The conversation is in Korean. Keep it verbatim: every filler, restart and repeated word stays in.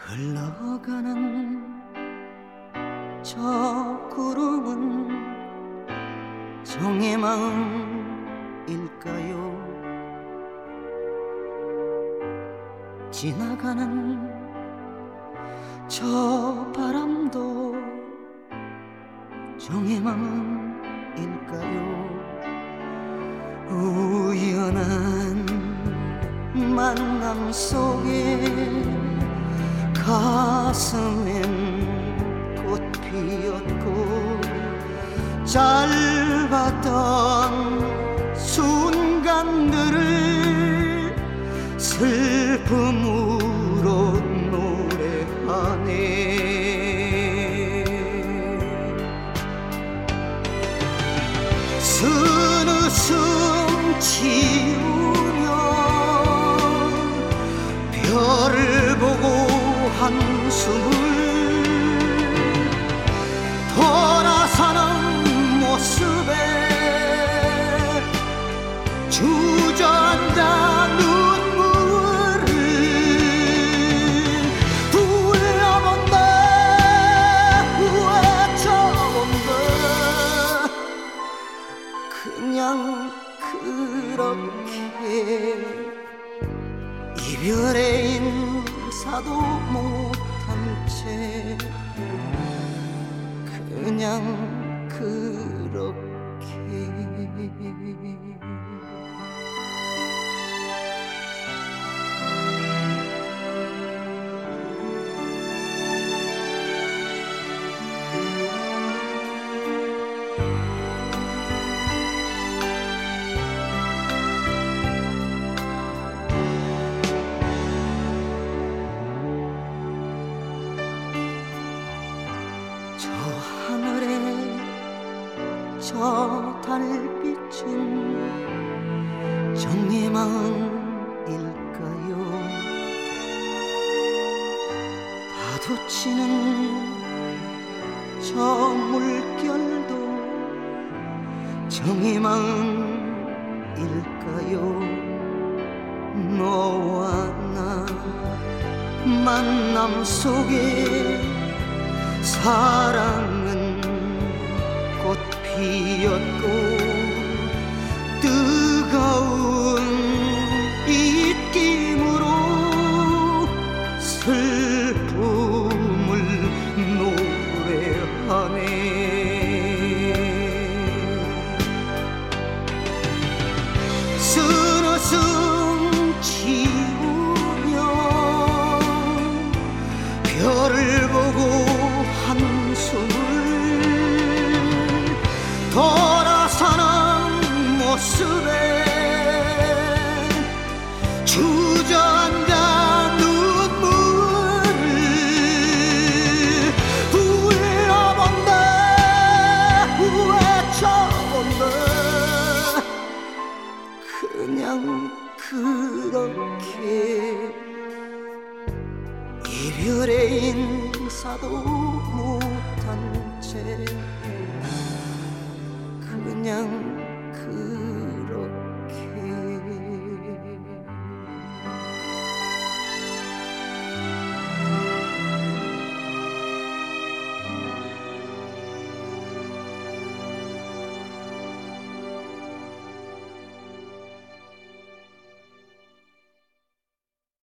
흘러가는 저 구름은 정의 마음일까요? 지나가는 저 바람도 정의 마음일까요? 우연한 만남 속에 가슴엔 꽃 피었고 짧았던 순간들을 슬픔으로 노래하네. 쓴웃음 지우며 별을 보고 한숨을 돌아서는 모습에 주저앉아 눈물을 불러본다 외쳐본다. 그냥 그렇게 이별의 인사도 못한 채 그냥 그렇게 저 하늘에 저 달빛은 정의 마음일까요? 파도치는 저 물결도 정의 마음일까요? 너와 나 만남 속에 사랑은 꽃 피었고 뜨거운 입김으로 슬픔을 노래하네. 쓴웃음 지우며 별을 보고 한숨을 돌아서는 모습에 주저앉아 눈물을 불러본다 외쳐본다. 그냥 그렇게 이별의 인사도 못한 채